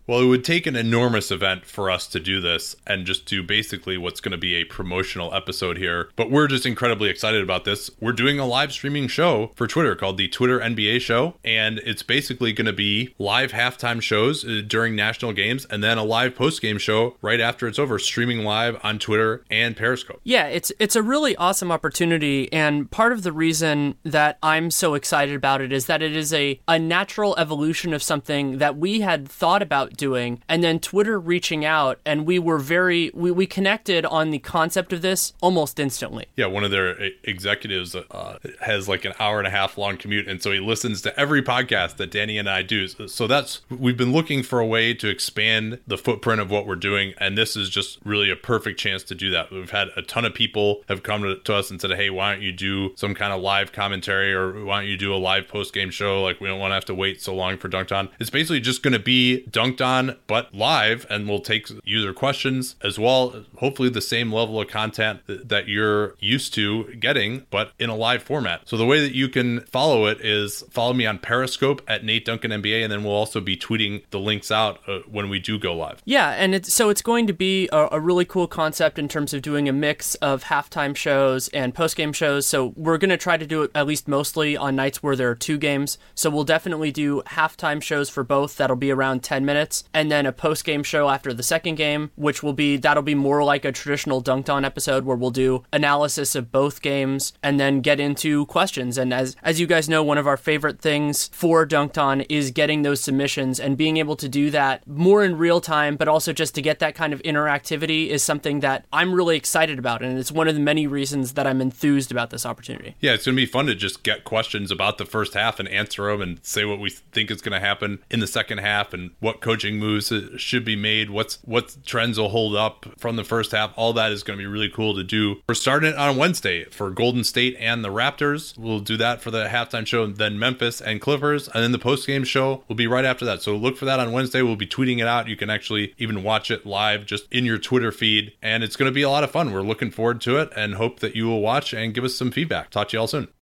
Well, it would take an enormous event for us to do this and just do basically what's going to be a promotional episode here. But we're just incredibly excited about this. We're doing a live streaming show for Twitter called the Twitter NBA Show. And it's basically going to be live halftime shows during national games and then a live post-game show right after it's over, streaming live on Twitter and Periscope. Yeah, it's a really awesome opportunity. And part of the reason that I'm so excited about it is that it is a natural evolution of something that we had thought about doing, and then Twitter reaching out, and we connected on the concept of this almost instantly. Yeah, one of their executives has like an hour and a half long commute, and so he listens to every podcast that Danny and I do. So we've been looking for a way to expand the footprint of what we're doing, and this is just really a perfect chance to do that. We've had a ton of people have come to us and said, hey, why don't you do some kind of live commentary, or why don't you do a live post-game show? Like, we don't want to have to wait so long for Dunked On. It's basically just going to be Dunked On, but live, and we'll take user questions as well. Hopefully the same level of content that you're used to getting, but in a live format. So the way that you can follow it is follow me on Periscope at Nate Duncan NBA, and then we'll also be tweeting the links out when we do go live. Yeah, and it's going to be a really cool concept in terms of doing a mix of halftime shows and post-game shows. So we're going to try to do it at least mostly on nights where there are two games. So we'll definitely do halftime shows for both. That'll be around 10 minutes. And then a post-game show after the second game, that'll be more like a traditional Dunked On episode where we'll do analysis of both games and then get into questions. And as you guys know, one of our favorite things for Dunked On is getting those submissions, and being able to do that more in real time, but also just to get that kind of interactivity is something that I'm really excited about. And it's one of the many reasons that I'm enthused about this opportunity. Yeah, it's going to be fun to just get questions about the first half and answer them and say what we think is going to happen in the second half and what coaching moves should be made, what trends will hold up from the first half. All that is going to be really cool to do. We're starting it on Wednesday for Golden State and the Raptors. We'll do that for the halftime show, and then Memphis and Clippers, and then the post-game show will be right after that. So look for that on Wednesday. We'll be tweeting it out. You can actually even watch it live just in your Twitter feed, and it's going to be a lot of fun. We're looking forward to it and hope that you will watch and give us some feedback. Talk to you all soon.